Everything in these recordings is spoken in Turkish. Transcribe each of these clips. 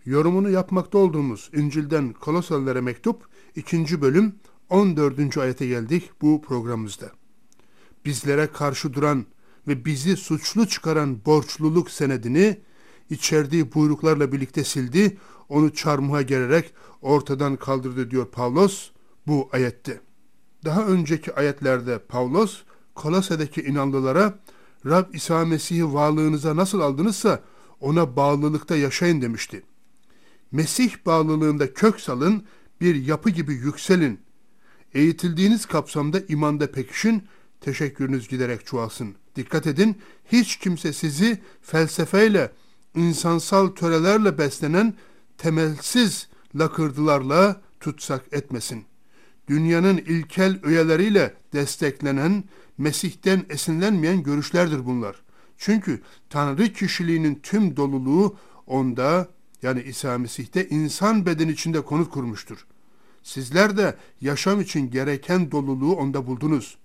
Yorumunu yapmakta olduğumuz İncil'den Kolosalılara mektup 2. bölüm 14. ayete geldik bu programımızda. Bizlere karşı duran ve bizi suçlu çıkaran borçluluk senedini içerdiği buyruklarla birlikte sildi, onu çarmıha gererek ortadan kaldırdı diyor Pavlos bu ayette. Daha önceki ayetlerde Pavlos Kolose'deki inanlılara Rab İsa Mesih'i varlığınıza nasıl aldınızsa ona bağlılıkta yaşayın demişti. Mesih bağlılığında kök salın, bir yapı gibi yükselin. Eğitildiğiniz kapsamda imanda pekişin, teşekkürünüz giderek çoğalsın. Dikkat edin, hiç kimse sizi felsefeyle, insansal törelerle beslenen temelsiz lakırdılarla tutsak etmesin. Dünyanın ilkel öğeleriyle desteklenen, Mesih'ten esinlenmeyen görüşlerdir bunlar. Çünkü Tanrı kişiliğinin tüm doluluğu onda, yani İsa Mesih'te insan bedeni içinde konut kurmuştur. Sizler de yaşam için gereken doluluğu onda buldunuz.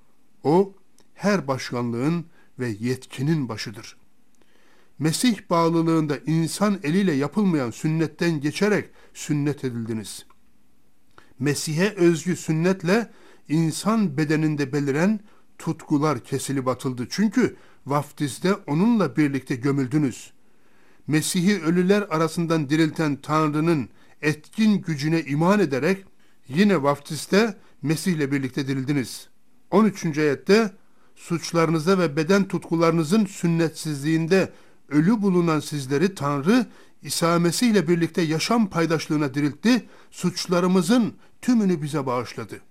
O, her başkanlığın ve yetkinin başıdır. Mesih bağlılığında insan eliyle yapılmayan sünnetten geçerek sünnet edildiniz. Mesih'e özgü sünnetle insan bedeninde beliren tutkular kesilip atıldı. Çünkü vaftizde onunla birlikte gömüldünüz. Mesih'i ölüler arasından dirilten Tanrı'nın etkin gücüne iman ederek yine vaftizde Mesih'le birlikte dirildiniz. 13. ayette suçlarınıza ve beden tutkularınızın sünnetsizliğinde ölü bulunan sizleri Tanrı İsa Mesih ile birlikte yaşam paydaşlığına diriltti, suçlarımızın tümünü bize bağışladı.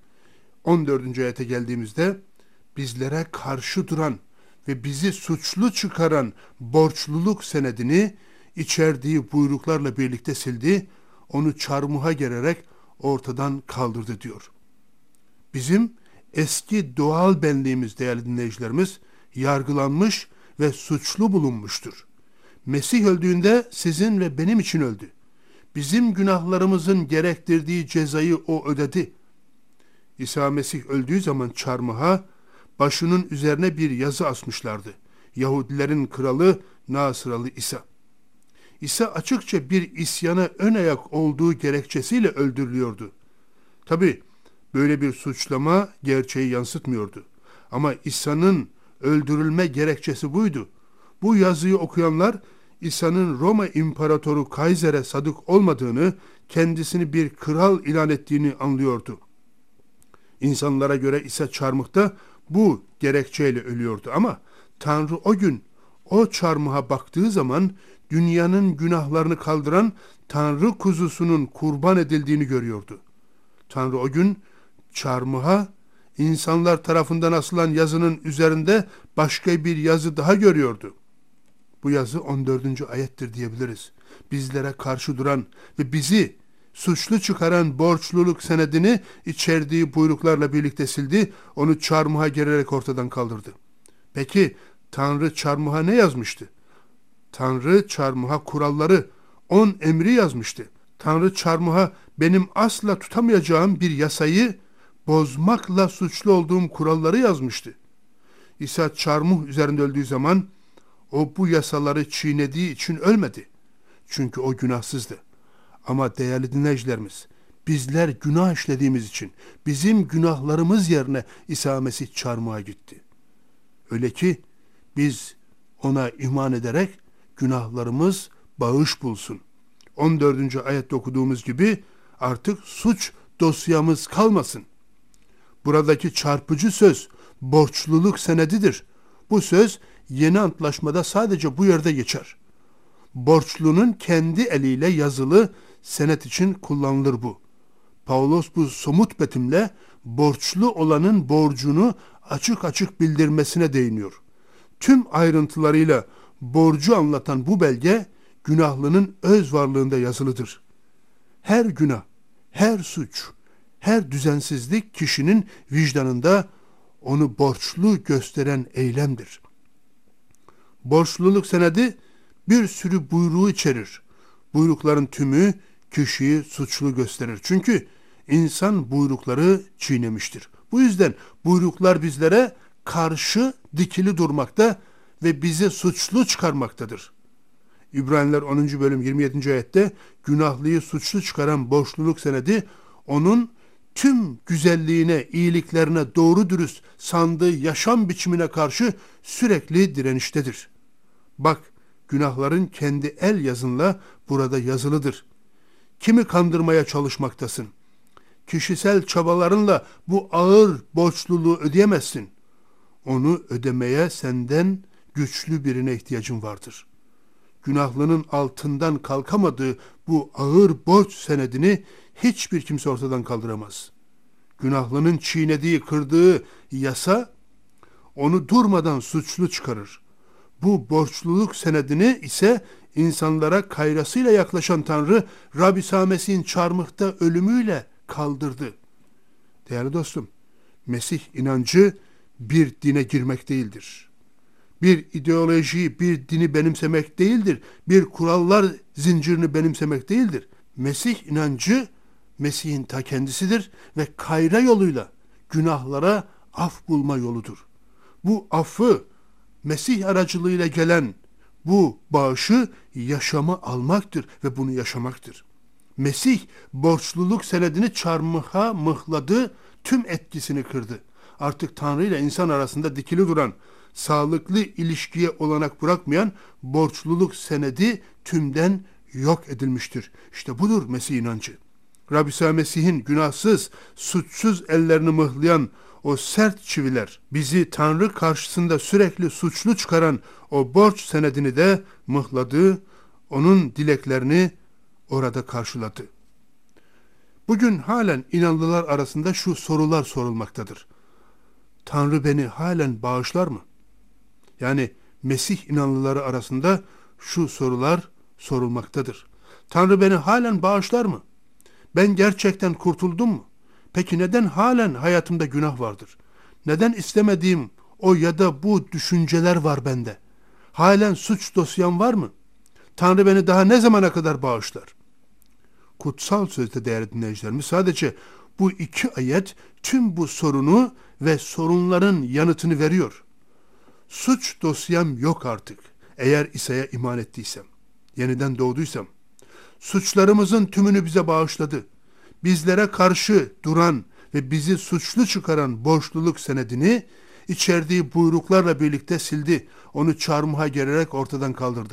14. ayete geldiğimizde bizlere karşı duran ve bizi suçlu çıkaran borçluluk senedini içerdiği buyruklarla birlikte sildi, onu çarmıha gererek ortadan kaldırdı diyor. Bizim eski doğal benliğimiz değerli dinleyicilerimiz yargılanmış ve suçlu bulunmuştur. Mesih öldüğünde sizin ve benim için öldü. Bizim günahlarımızın gerektirdiği cezayı o ödedi. İsa Mesih öldüğü zaman çarmıha başının üzerine bir yazı asmışlardı. Yahudilerin kralı Nasıralı İsa. İsa açıkça bir isyana ön ayak olduğu gerekçesiyle öldürülüyordu. Tabi böyle bir suçlama gerçeği yansıtmıyordu. Ama İsa'nın öldürülme gerekçesi buydu. Bu yazıyı okuyanlar İsa'nın Roma İmparatoru Kaiser'e sadık olmadığını, kendisini bir kral ilan ettiğini anlıyordu. İnsanlara göre İsa çarmıhta bu gerekçeyle ölüyordu ama Tanrı o gün o çarmıha baktığı zaman dünyanın günahlarını kaldıran Tanrı kuzusunun kurban edildiğini görüyordu. Tanrı o gün çarmıha insanlar tarafından asılan yazının üzerinde başka bir yazı daha görüyordu. Bu yazı 14. ayettir diyebiliriz. Bizlere karşı duran ve bizi suçlu çıkaran borçluluk senedini içerdiği buyruklarla birlikte sildi, onu çarmıha gererek ortadan kaldırdı. Peki Tanrı çarmıha ne yazmıştı? Tanrı çarmıha kuralları, 10 emri yazmıştı. Tanrı çarmıha benim asla tutamayacağım bir yasayı bozmakla suçlu olduğum kuralları yazmıştı. İsa çarmıh üzerinde öldüğü zaman o bu yasaları çiğnediği için ölmedi. Çünkü o günahsızdı. Ama değerli dinleyicilerimiz, bizler günah işlediğimiz için bizim günahlarımız yerine İsa Mesih çarmıha gitti. Öyle ki biz ona iman ederek günahlarımız bağış bulsun. 14. ayette okuduğumuz gibi artık suç dosyamız kalmasın. Buradaki çarpıcı söz borçluluk senedidir. Bu söz yeni antlaşmada sadece bu yerde geçer. Borçlunun kendi eliyle yazılı senet için kullanılır bu. Pavlos bu somut betimle borçlu olanın borcunu açık açık bildirmesine değiniyor. Tüm ayrıntılarıyla borcu anlatan bu belge günahlının öz varlığında yazılıdır. Her günah, her suç, her düzensizlik kişinin vicdanında onu borçlu gösteren eylemdir. Borçluluk senedi bir sürü buyruğu içerir. Buyrukların tümü kişiyi suçlu gösterir. Çünkü insan buyrukları çiğnemiştir. Bu yüzden buyruklar bizlere karşı dikili durmakta ve bizi suçlu çıkarmaktadır. İbraniler 10. bölüm 27. ayette günahlıyı suçlu çıkaran borçluluk senedi onun tüm güzelliğine, iyiliklerine, doğru dürüst sandığı yaşam biçimine karşı sürekli direniştedir. Bak, günahların kendi el yazınla burada yazılıdır. Kimi kandırmaya çalışmaktasın? Kişisel çabalarınla bu ağır borçluluğu ödeyemezsin. Onu ödemeye senden güçlü birine ihtiyacın vardır. Günahlının altından kalkamadığı bu ağır borç senedini hiçbir kimse ortadan kaldıramaz. Günahlının çiğnediği, kırdığı yasa onu durmadan suçlu çıkarır. Bu borçluluk senedini ise insanlara kayrasıyla yaklaşan Tanrı, Rab İsa Mesih'in çarmıhta ölümüyle kaldırdı. Değerli dostum, Mesih inancı bir dine girmek değildir. Bir ideolojiyi, bir dini benimsemek değildir. Bir kurallar zincirini benimsemek değildir. Mesih inancı, Mesih'in ta kendisidir ve kayra yoluyla günahlara af bulma yoludur. Bu affı, Mesih aracılığıyla gelen bu bağışı yaşama almaktır ve bunu yaşamaktır. Mesih borçluluk senedini çarmıha mıhladı, tüm etkisini kırdı. Artık Tanrı ile insan arasında dikili duran, sağlıklı ilişkiye olanak bırakmayan borçluluk senedi tümden yok edilmiştir. İşte budur Mesih inancı. Rab İsa Mesih'in günahsız, suçsuz ellerini mıhlayan o sert çiviler, bizi Tanrı karşısında sürekli suçlu çıkaran o borç senedini de mıhladı, onun dileklerini orada karşıladı. Bugün halen inanlılar arasında şu sorular sorulmaktadır. Tanrı beni halen bağışlar mı? Yani Mesih inanlıları arasında şu sorular sorulmaktadır. Tanrı beni halen bağışlar mı? Ben gerçekten kurtuldum mu? Peki neden halen hayatımda günah vardır? Neden istemediğim o ya da bu düşünceler var bende? Halen suç dosyam var mı? Tanrı beni daha ne zamana kadar bağışlar? Kutsal sözde değerli dinleyicilerimiz sadece bu iki ayet tüm bu sorunu ve sorunların yanıtını veriyor. Suç dosyam yok artık. Eğer İsa'ya iman ettiysem, yeniden doğduysam, suçlarımızın tümünü bize bağışladı. Bizlere karşı duran ve bizi suçlu çıkaran borçluluk senedini içerdiği buyruklarla birlikte sildi. Onu çarmıha gererek ortadan kaldırdı.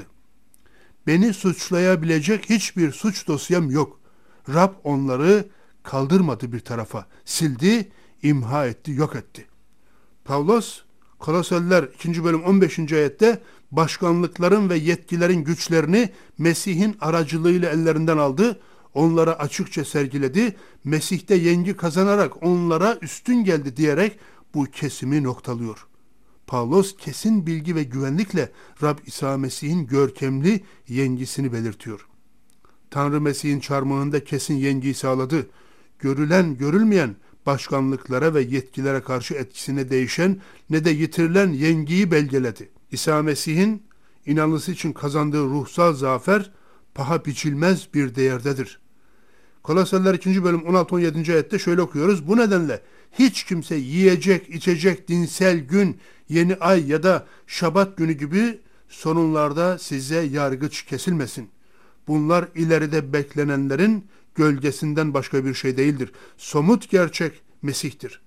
Beni suçlayabilecek hiçbir suç dosyam yok. Rab onları kaldırmadı bir tarafa. Sildi, imha etti, yok etti. Pavlos, Koloseliler 2. bölüm 15. ayette başkanlıkların ve yetkilerin güçlerini Mesih'in aracılığıyla ellerinden aldı. Onlara açıkça sergiledi. Mesih'te yengi kazanarak onlara üstün geldi diyerek bu kesimi noktalıyor. Pavlos kesin bilgi ve güvenlikle Rab İsa Mesih'in görkemli yengisini belirtiyor. Tanrı Mesih'in çarmıhında kesin yengiyi sağladı. Görülen görülmeyen başkanlıklara ve yetkilere karşı etkisine değişen ne de yitirilen yengiyi belgeledi. İsa Mesih'in inanlısı için kazandığı ruhsal zafer paha biçilmez bir değerdedir. Koloseliler 2. bölüm 16-17. ayette şöyle okuyoruz. Bu nedenle hiç kimse yiyecek, içecek, dinsel gün, yeni ay ya da şabat günü gibi sorunlarda size yargıç kesilmesin. Bunlar ileride beklenenlerin gölgesinden başka bir şey değildir. Somut gerçek Mesih'tir.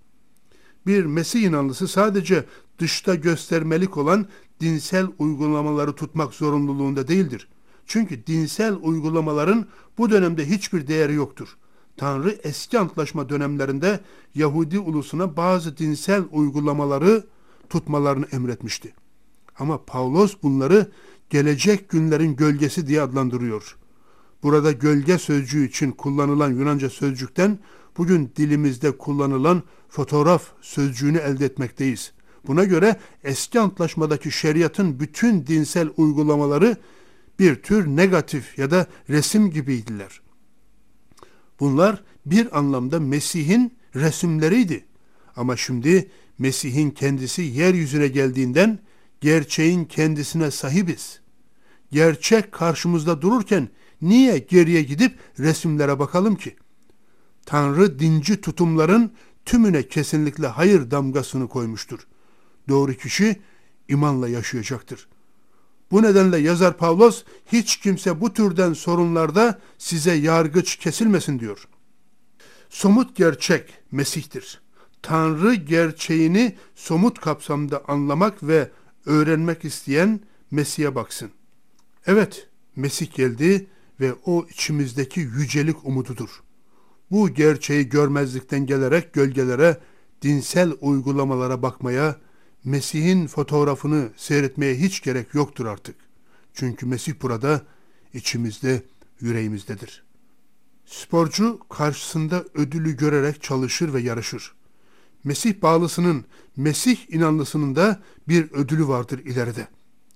Bir Mesih inanlısı sadece dışta göstermelik olan dinsel uygulamaları tutmak zorunluluğunda değildir. Çünkü dinsel uygulamaların bu dönemde hiçbir değeri yoktur. Tanrı eski antlaşma dönemlerinde Yahudi ulusuna bazı dinsel uygulamaları tutmalarını emretmişti. Ama Pavlos bunları gelecek günlerin gölgesi diye adlandırıyor. Burada gölge sözcüğü için kullanılan Yunanca sözcükten bugün dilimizde kullanılan fotoğraf sözcüğünü elde etmekteyiz. Buna göre eski antlaşmadaki şeriatın bütün dinsel uygulamaları bir tür negatif ya da resim gibiydiler. Bunlar bir anlamda Mesih'in resimleriydi. Ama şimdi Mesih'in kendisi yeryüzüne geldiğinden gerçeğin kendisine sahibiz. Gerçek karşımızda dururken niye geriye gidip resimlere bakalım ki? Tanrı dinci tutumların tümüne kesinlikle hayır damgasını koymuştur. Doğru kişi imanla yaşayacaktır. Bu nedenle yazar Pavlos, hiç kimse bu türden sorunlarda size yargıç kesilmesin diyor. Somut gerçek Mesih'tir. Tanrı gerçeğini somut kapsamda anlamak ve öğrenmek isteyen Mesih'e baksın. Evet, Mesih geldi ve o içimizdeki yücelik umududur. Bu gerçeği görmezlikten gelerek gölgelere, dinsel uygulamalara bakmaya, Mesih'in fotoğrafını seyretmeye hiç gerek yoktur artık. Çünkü Mesih burada, içimizde, yüreğimizdedir. Sporcu karşısında ödülü görerek çalışır ve yarışır. Mesih bağlısının, Mesih inanlısının da bir ödülü vardır ileride.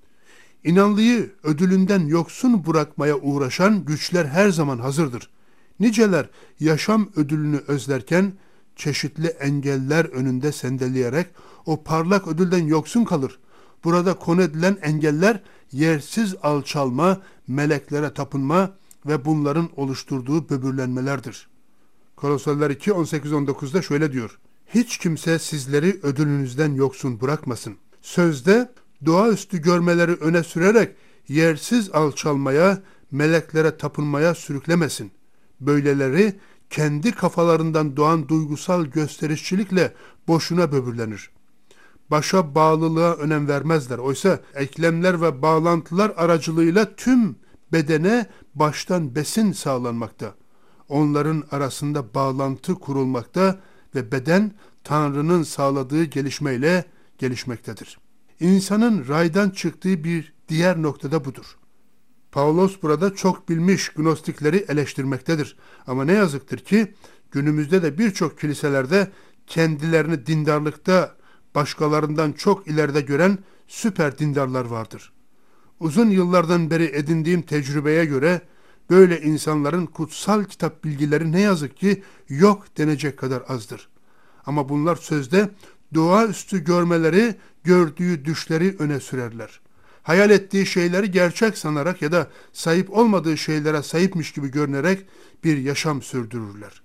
İnanlıyı ödülünden yoksun bırakmaya uğraşan güçler her zaman hazırdır. Niceler yaşam ödülünü özlerken çeşitli engeller önünde sendeleyerek o parlak ödülden yoksun kalır. Burada konu edilen engeller yersiz alçalma, meleklere tapınma ve bunların oluşturduğu böbürlenmelerdir. Kolosyalılar 2, 18-19'da şöyle diyor: Hiç kimse sizleri ödülünüzden yoksun bırakmasın. Sözde doğaüstü görmeleri öne sürerek yersiz alçalmaya, meleklere tapınmaya sürüklemesin. Böyleleri kendi kafalarından doğan duygusal gösterişçilikle boşuna böbürlenir. Başa bağlılığa önem vermezler. Oysa eklemler ve bağlantılar aracılığıyla tüm bedene baştan besin sağlanmakta. Onların arasında bağlantı kurulmakta ve beden Tanrı'nın sağladığı gelişmeyle gelişmektedir. İnsanın raydan çıktığı bir diğer noktada budur. Pavlos burada çok bilmiş gnostikleri eleştirmektedir. Ama ne yazıktır ki günümüzde de birçok kiliselerde kendilerini dindarlıkta başkalarından çok ileride gören süper dindarlar vardır. Uzun yıllardan beri edindiğim tecrübeye göre böyle insanların kutsal kitap bilgileri ne yazık ki yok denecek kadar azdır. Ama bunlar sözde doğaüstü görmeleri, gördüğü düşleri öne sürerler. Hayal ettiği şeyleri gerçek sanarak ya da sahip olmadığı şeylere sahipmiş gibi görünerek bir yaşam sürdürürler.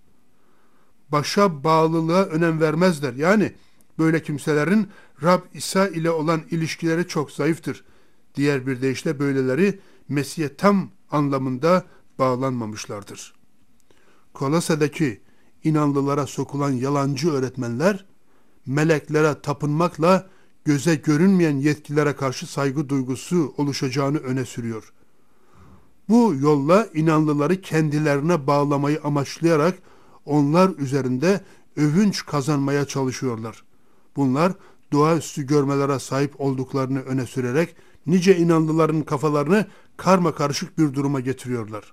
Başa bağlılığa önem vermezler. Yani böyle kimselerin Rab İsa ile olan ilişkileri çok zayıftır. Diğer bir deyişle böyleleri Mesih'e tam anlamında bağlanmamışlardır. Kolose'deki inanlılara sokulan yalancı öğretmenler, meleklere tapınmakla göze görünmeyen yetkilere karşı saygı duygusu oluşacağını öne sürüyor. Bu yolla inanlıları kendilerine bağlamayı amaçlayarak onlar üzerinde övünç kazanmaya çalışıyorlar. Bunlar doğaüstü görmelere sahip olduklarını öne sürerek nice inanlıların kafalarını karmakarışık bir duruma getiriyorlar.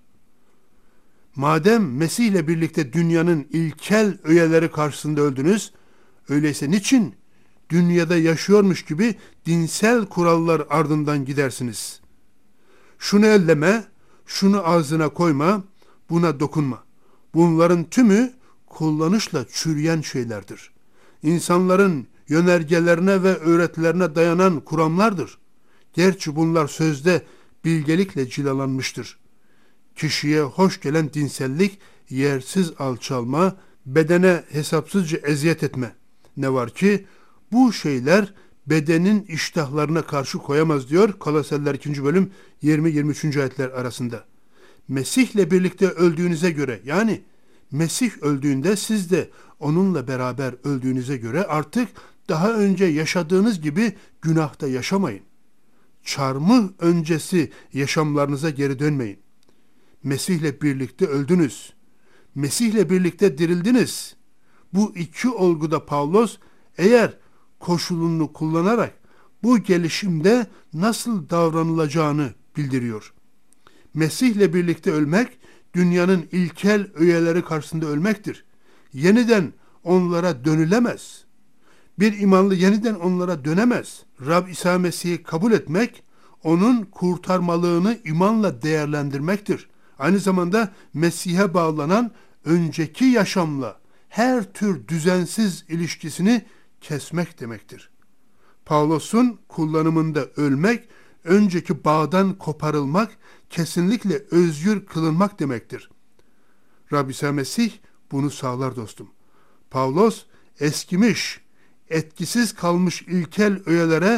Madem Mesih ile birlikte dünyanın ilkel öğeleri karşısında öldünüz, öyleyse niçin dünyada yaşıyormuş gibi dinsel kurallar ardından gidersiniz? Şunu elleme, şunu ağzına koyma, buna dokunma. Bunların tümü kullanışla çürüyen şeylerdir. İnsanların yönergelerine ve öğretilerine dayanan kuramlardır. Gerçi bunlar sözde bilgelikle cilalanmıştır. Kişiye hoş gelen dinsellik, yersiz alçalma, bedene hesapsızca eziyet etme. Ne var ki bu şeyler bedenin iştahlarına karşı koyamaz diyor Kolosyalılar 2. bölüm 20-23. ayetler arasında. Mesih'le birlikte öldüğünüze göre, yani Mesih öldüğünde siz de onunla beraber öldüğünüze göre artık daha önce yaşadığınız gibi günahta yaşamayın. Çarmıh öncesi yaşamlarınıza geri dönmeyin. Mesih'le birlikte öldünüz. Mesih'le birlikte dirildiniz. Bu iki olguda Pavlos eğer koşulunu kullanarak bu gelişimde nasıl davranılacağını bildiriyor. Mesih'le birlikte ölmek, dünyanın ilkel öğeleri karşısında ölmektir. Yeniden onlara dönülemez. Bir imanlı yeniden onlara dönemez. Rab İsa Mesih'i kabul etmek, onun kurtarmalığını imanla değerlendirmektir. Aynı zamanda Mesih'e bağlanan önceki yaşamla her tür düzensiz ilişkisini kesmek demektir. Pavlos'un kullanımında ölmek, önceki bağdan koparılmak, kesinlikle özgür kılınmak demektir. Rab İsa Mesih bunu sağlar dostum. Pavlos eskimiş, etkisiz kalmış ilkel öğelere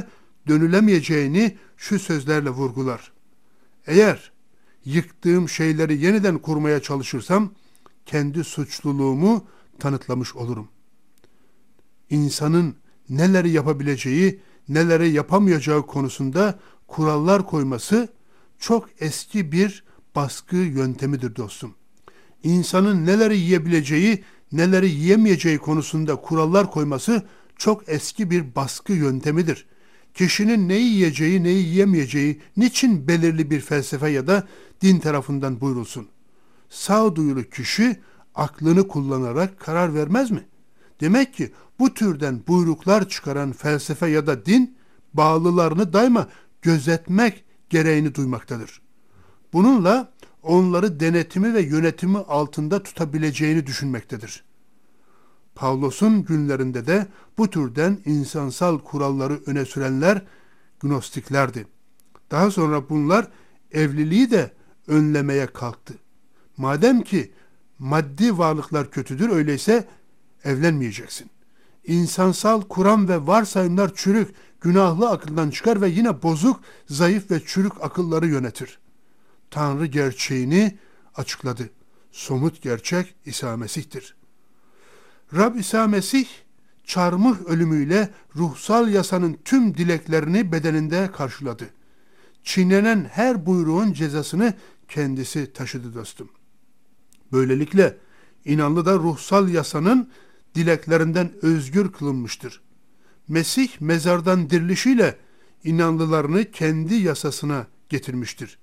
dönülemeyeceğini şu sözlerle vurgular. Eğer yıktığım şeyleri yeniden kurmaya çalışırsam kendi suçluluğumu tanıtlamış olurum. İnsanın neleri yapabileceği, neleri yapamayacağı konusunda kurallar koyması çok eski bir baskı yöntemidir dostum. İnsanın neleri yiyebileceği, neleri yiyemeyeceği konusunda kurallar koyması çok eski bir baskı yöntemidir. Kişinin neyi yiyeceği, neyi yiyemeyeceği niçin belirli bir felsefe ya da din tarafından buyrulsun? Sağduyulu kişi aklını kullanarak karar vermez mi? Demek ki bu türden buyruklar çıkaran felsefe ya da din bağlılarını daima gözetmek gereğini duymaktadır. Bununla onları denetimi ve yönetimi altında tutabileceğini düşünmektedir. Pavlos'un günlerinde de bu türden insansal kuralları öne sürenler Gnostiklerdi. Daha sonra bunlar evliliği de önlemeye kalktı. Madem ki maddi varlıklar kötüdür, öyleyse evlenmeyeceksin. İnsansal kuram ve varsayımlar çürük, günahlı akıldan çıkar ve yine bozuk, zayıf ve çürük akılları yönetir. Tanrı gerçeğini açıkladı. Somut gerçek İsa Mesih'tir. Rab İsa Mesih, çarmıh ölümüyle ruhsal yasanın tüm dileklerini bedeninde karşıladı. Çiğnenen her buyruğun cezasını kendisi taşıdı dostum. Böylelikle inanlı da ruhsal yasanın dileklerinden özgür kılınmıştır. Mesih mezardan dirilişiyle inanlılarını kendi yasasına getirmiştir.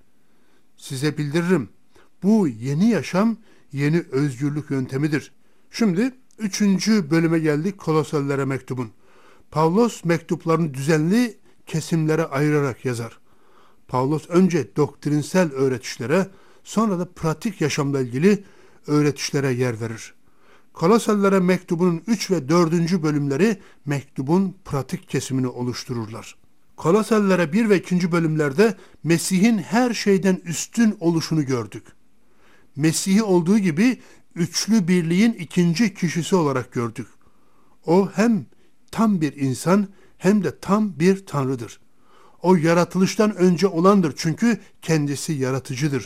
Size bildiririm. Bu yeni yaşam, yeni özgürlük yöntemidir. Şimdi 3. bölüme geldik, Kolosallilere mektubun. Pavlos mektuplarını düzenli kesimlere ayırarak yazar. Pavlos önce doktrinsel öğretişlere, sonra da pratik yaşamla ilgili öğretişlere yer verir. Kolosallilere mektubunun 3 ve 4. bölümleri mektubun pratik kesimini oluştururlar. Kolosallilere 1 ve 2. bölümlerde Mesih'in her şeyden üstün oluşunu gördük. Mesih'i olduğu gibi üçlü birliğin ikinci kişisi olarak gördük. O hem tam bir insan hem de tam bir tanrıdır. O yaratılıştan önce olandır çünkü kendisi yaratıcıdır.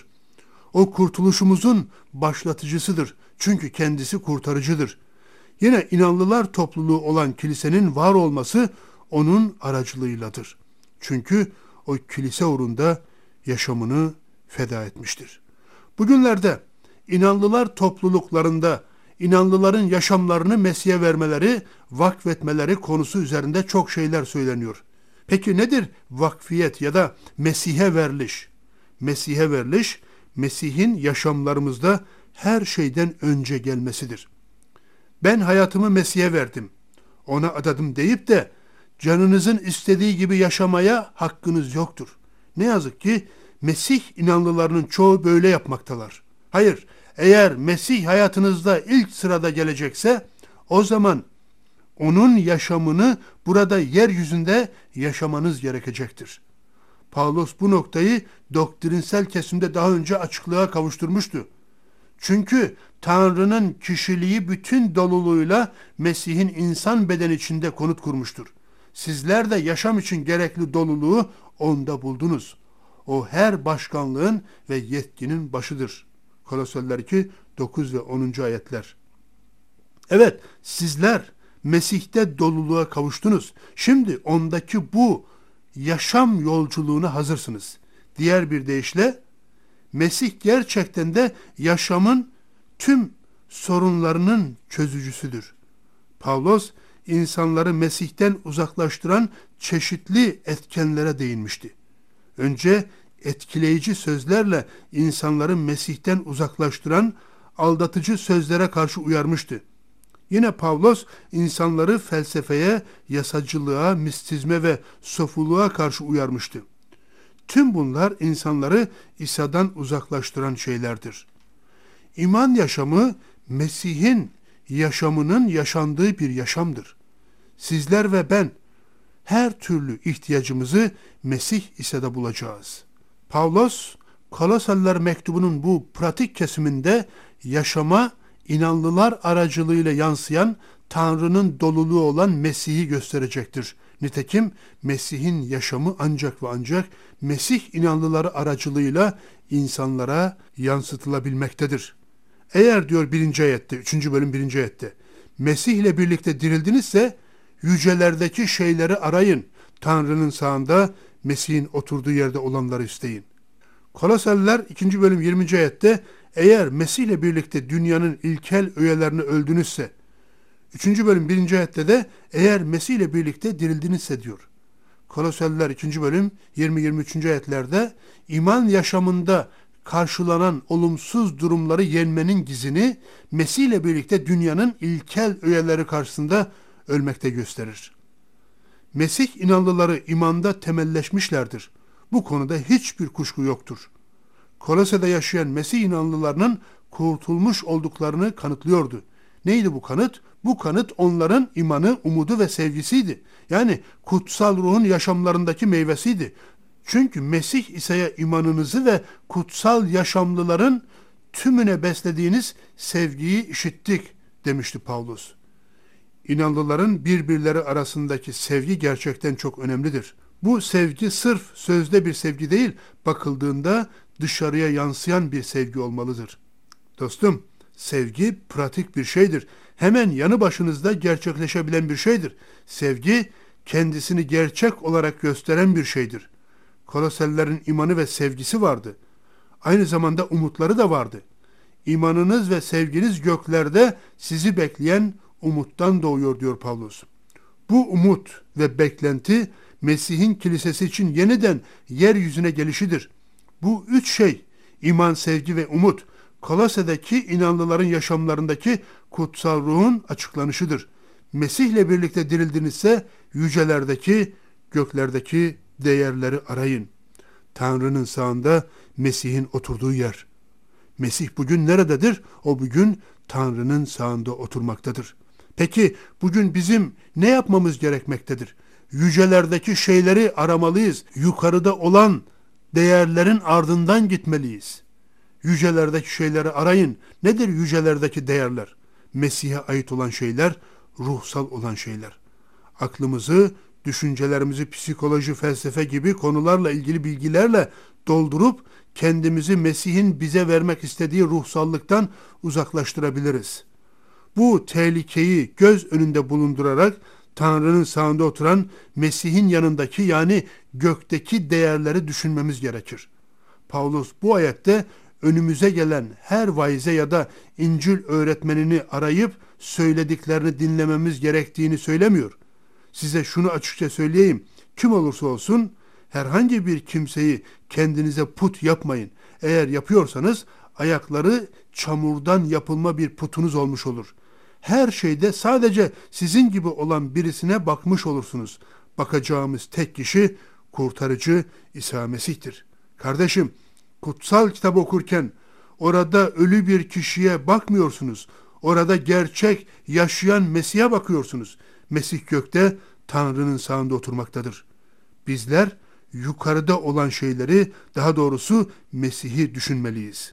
O kurtuluşumuzun başlatıcısıdır çünkü kendisi kurtarıcıdır. Yine inanlılar topluluğu olan kilisenin var olması onun aracılığıyladır. Çünkü o kilise uğrunda yaşamını feda etmiştir. Bugünlerde inanlılar topluluklarında inanlıların yaşamlarını Mesih'e vermeleri, vakfetmeleri konusu üzerinde çok şeyler söyleniyor. Peki nedir vakfiyet ya da Mesih'e veriliş? Mesih'e veriliş, Mesih'in yaşamlarımızda her şeyden önce gelmesidir. Ben hayatımı Mesih'e verdim, ona adadım deyip de canınızın istediği gibi yaşamaya hakkınız yoktur. Ne yazık ki Mesih inanlılarının çoğu böyle yapmaktalar. Hayır, eğer Mesih hayatınızda ilk sırada gelecekse o zaman onun yaşamını burada yeryüzünde yaşamanız gerekecektir. Pavlos bu noktayı doktrinsel kesimde daha önce açıklığa kavuşturmuştu. Çünkü Tanrı'nın kişiliği bütün doluluğuyla Mesih'in insan bedeni içinde konut kurmuştur. Sizler de yaşam için gerekli doluluğu onda buldunuz. O her başkanlığın ve yetkinin başıdır. Kolosyalılar 2, 9 ve 10. ayetler. Evet, sizler Mesih'te doluluğa kavuştunuz. Şimdi ondaki bu yaşam yolculuğuna hazırsınız. Diğer bir deyişle, Mesih gerçekten de yaşamın tüm sorunlarının çözücüsüdür. Pavlos, insanları Mesih'ten uzaklaştıran çeşitli etkenlere değinmişti. Önce etkileyici sözlerle insanları Mesih'ten uzaklaştıran aldatıcı sözlere karşı uyarmıştı. Yine Pavlos insanları felsefeye, yasacılığa, mistizme ve sofuluğa karşı uyarmıştı. Tüm bunlar insanları İsa'dan uzaklaştıran şeylerdir. İman yaşamı Mesih'in yaşamının yaşandığı bir yaşamdır. Sizler ve ben her türlü ihtiyacımızı Mesih İsa'da bulacağız. Pavlos, Kolosyalılar mektubunun bu pratik kesiminde yaşama inanlılar aracılığıyla yansıyan Tanrı'nın doluluğu olan Mesih'i gösterecektir. Nitekim Mesih'in yaşamı ancak ve ancak Mesih inanlıları aracılığıyla insanlara yansıtılabilmektedir. Eğer diyor 1. ayette, 3. bölüm 1. ayette, Mesih ile birlikte dirildinizse yücelerdeki şeyleri arayın. Tanrı'nın sağında Mesih'in oturduğu yerde olanları isteyin. Koloseliler 2. bölüm 20. ayette, eğer Mesih ile birlikte dünyanın ilkel öğelerini öldünüzse, 3. bölüm 1. ayette de eğer Mesih ile birlikte dirildinizse diyor. Koloseliler 2. bölüm 20-23. ayetlerde iman yaşamında karşılanan olumsuz durumları yenmenin gizini Mesih ile birlikte dünyanın ilkel öğeleri karşısında ölmekte gösterir. Mesih inanlıları imanda temelleşmişlerdir. Bu konuda hiçbir kuşku yoktur. Kolose'de yaşayan Mesih inanlılarının kurtulmuş olduklarını kanıtlıyordu. Neydi bu kanıt? Bu kanıt onların imanı, umudu ve sevgisiydi. Yani kutsal ruhun yaşamlarındaki meyvesiydi. Çünkü Mesih İsa'ya imanınızı ve kutsal yaşamlıların tümüne beslediğiniz sevgiyi işittik demişti Pavlus. İnanlıların birbirleri arasındaki sevgi gerçekten çok önemlidir. Bu sevgi sırf sözde bir sevgi değil, bakıldığında dışarıya yansıyan bir sevgi olmalıdır. Dostum, sevgi pratik bir şeydir. Hemen yanı başınızda gerçekleşebilen bir şeydir. Sevgi kendisini gerçek olarak gösteren bir şeydir. Koloselilerin imanı ve sevgisi vardı. Aynı zamanda umutları da vardı. İmanınız ve sevginiz göklerde sizi bekleyen umuttan doğuyor diyor Pavlus. Bu umut ve beklenti Mesih'in kilisesi için yeniden yeryüzüne gelişidir. Bu üç şey, iman, sevgi ve umut, Kolose'deki inanlıların yaşamlarındaki kutsal ruhun açıklanışıdır. Mesih'le birlikte dirildinizse yücelerdeki, göklerdeki değerleri arayın. Tanrı'nın sağında Mesih'in oturduğu yer. Mesih bugün nerededir? O bugün Tanrı'nın sağında oturmaktadır. Peki bugün bizim ne yapmamız gerekmektedir? Yücelerdeki şeyleri aramalıyız. Yukarıda olan değerlerin ardından gitmeliyiz. Yücelerdeki şeyleri arayın. Nedir yücelerdeki değerler? Mesih'e ait olan şeyler, ruhsal olan şeyler. Aklımızı, düşüncelerimizi psikoloji, felsefe gibi konularla ilgili bilgilerle doldurup kendimizi Mesih'in bize vermek istediği ruhsallıktan uzaklaştırabiliriz. Bu tehlikeyi göz önünde bulundurarak Tanrı'nın sağında oturan Mesih'in yanındaki yani gökteki değerleri düşünmemiz gerekir. Pavlus bu ayette önümüze gelen her vaize ya da İncil öğretmenini arayıp söylediklerini dinlememiz gerektiğini söylemiyor. Size şunu açıkça söyleyeyim. Kim olursa olsun herhangi bir kimseyi kendinize put yapmayın. Eğer yapıyorsanız ayakları çamurdan yapılma bir putunuz olmuş olur. Her şeyde sadece sizin gibi olan birisine bakmış olursunuz. Bakacağımız tek kişi kurtarıcı İsa Mesih'tir. Kardeşim, kutsal kitap okurken orada ölü bir kişiye bakmıyorsunuz. Orada gerçek, yaşayan Mesih'e bakıyorsunuz. Mesih gökte Tanrı'nın sağında oturmaktadır. Bizler yukarıda olan şeyleri, daha doğrusu Mesih'i düşünmeliyiz.